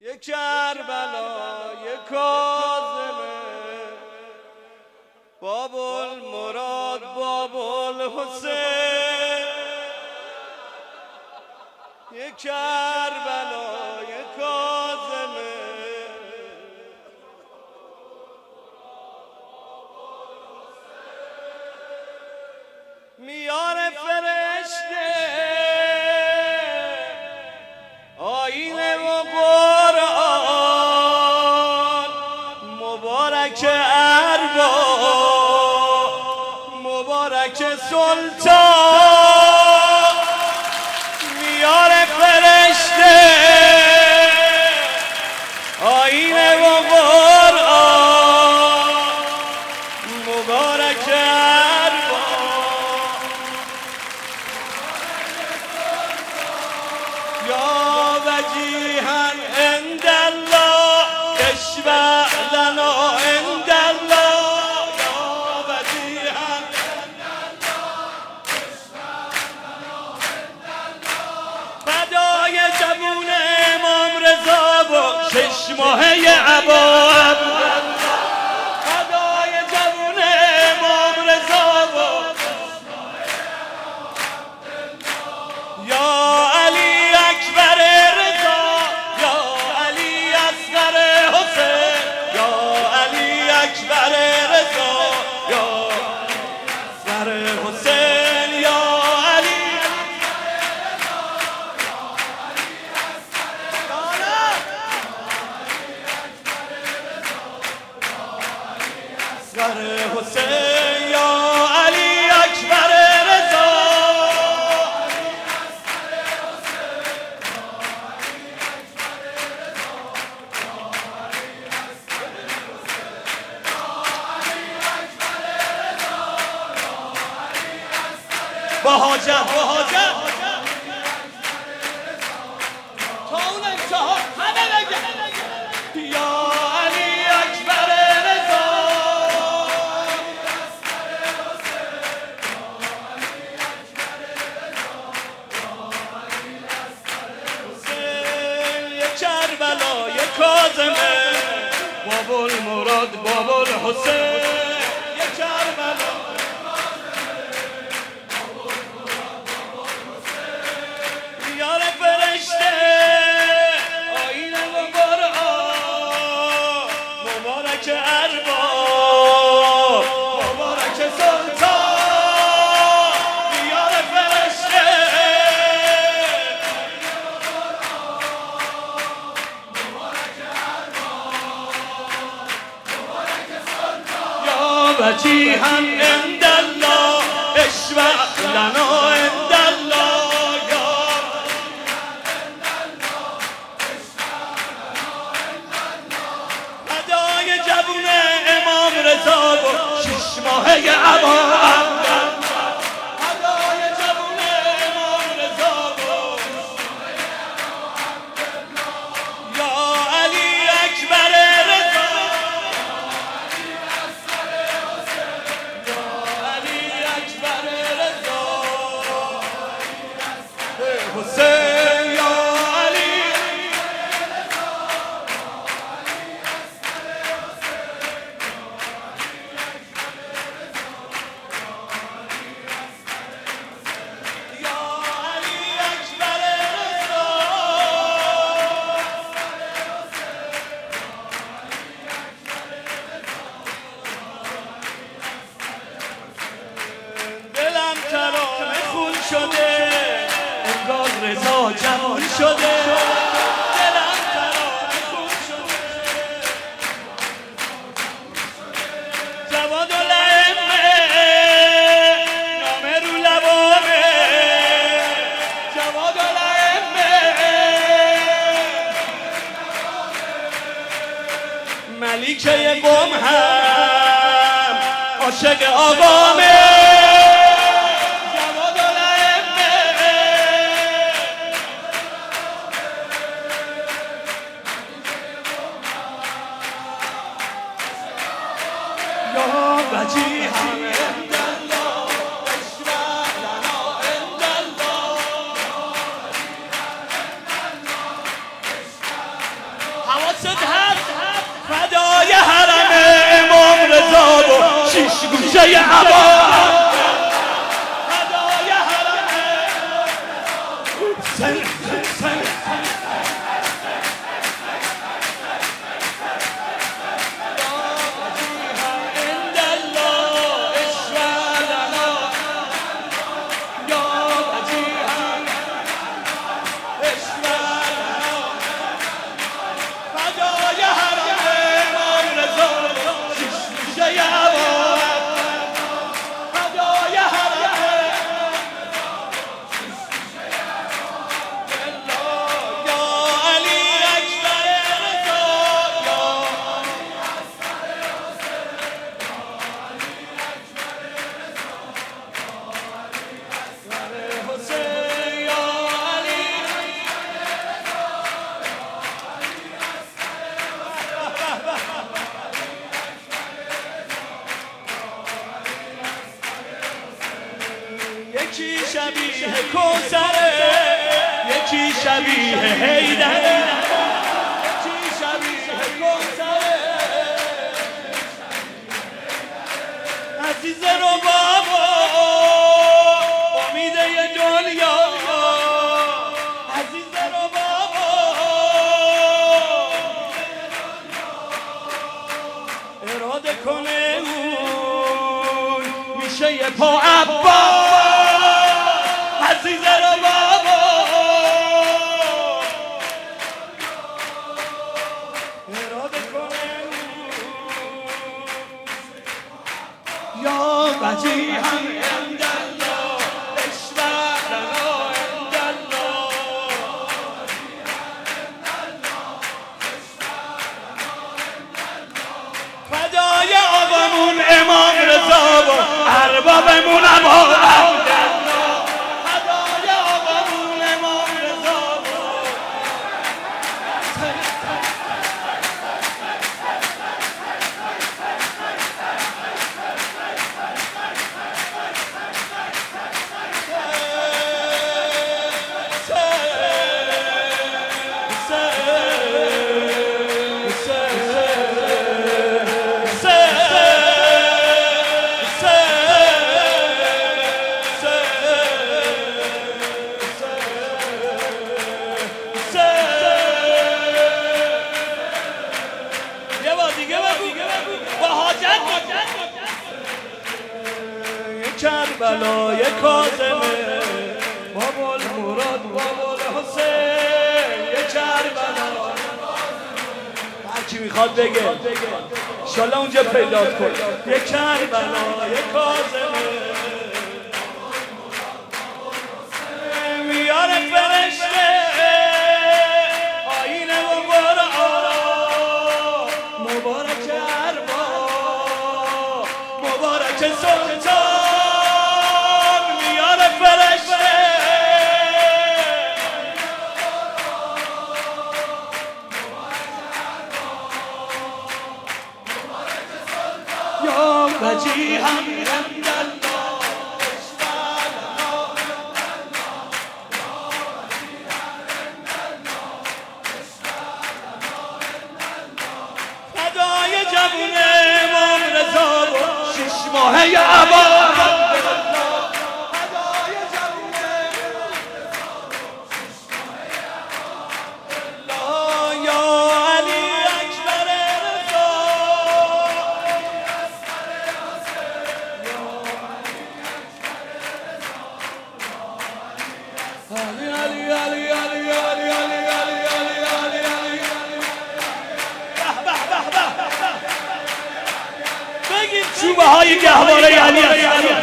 یک کربلای کاظمه، باب المراد باب الحسین. یک کربلای کاظمه، میان فرشته آینه و قرآن، مبارک ارباب مبارک سلطان. میان فرشته آینه و قرآن، مبارک یا وجیها عند الله اشفع لنا عند الله. یا وجیها عند الله اشفع لنا عند الله. فدای جوون امام رضا و 6 ماهه عبا، فدای جوون امام رضا و 6 ماهه عبدالله. یا حسین یا علی اکبر رضا، با حاجت با حاجت تا اون انتها همه بگه یا علی اکبر رضا. کربلای کاظمه، باب المراد باب الحسین. یک کربلای کاظمه، باب المراد باب الحسین. یار فرشته آینه و قرآن، مبارک ارباب مبارک سلطان. وجیها عند الله اشفع لنا عند الله. یا فدای جوون امام رضا و 6 ماهه عبا، فدای جوون امام رضا و 6 ماهه عبا. یا علی اکبر رضا، حسین یا علی. یا علی اکبر رضا، دلم ترانه خون شده، انگار رضا جوان شده. دلم ترانه خون شده، جواد الائمه نامه رو لبامه. جواد الائمه ملیکه قم هم عاشق آقامه. وجیها عند الله اشفع لنا عند الله. حواست هست فدای حرم امام رضا و شیش گوشه عبا فدای حرم یکی شبیه کوثره یکی شبیه حیدره یکی شبیه کوثره عزیز رو بابا امید دنیا عزیز رو بابا اراده کنه اون میشه یه پا عبا عزیز رو بابا اراده کنه یا بجی هم اندالله اشتغلنا اندالله فدای آقامون امام رضا و اربابمون عبا کربلای کاظمه بابا المراد بابا الحسین یه کربلا هرکی میخواد بگه انشالله اونجا پیدا کن یه کربلای کاظمه میاره فرشته آینه و قرآن مبارک اربا مبارک سلطان بجی هم اندالله اشتغلنا فدای جوون امام رضا و شش ماهه عبا چوبه های گهواره یعنی